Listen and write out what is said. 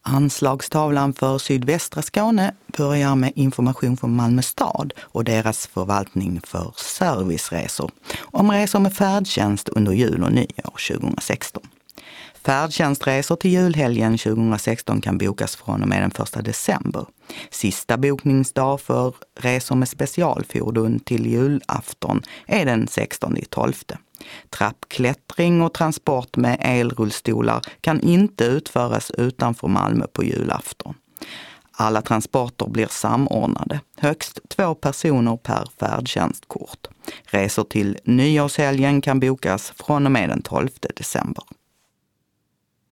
Anslagstavlan för sydvästra Skåne börjar med information från Malmö stad och deras förvaltning för serviceresor om resor med färdtjänst under jul och nyår 2016. Färdtjänstresor till julhelgen 2016 kan bokas från och med den 1 december. Sista bokningsdag för resor med specialfordon till julafton är den 16/12. Trappklättring och transport med elrullstolar kan inte utföras utanför Malmö på julafton. Alla transporter blir samordnade, högst 2 personer per färdtjänstkort. Resor till nyårshelgen kan bokas från och med den 12 december.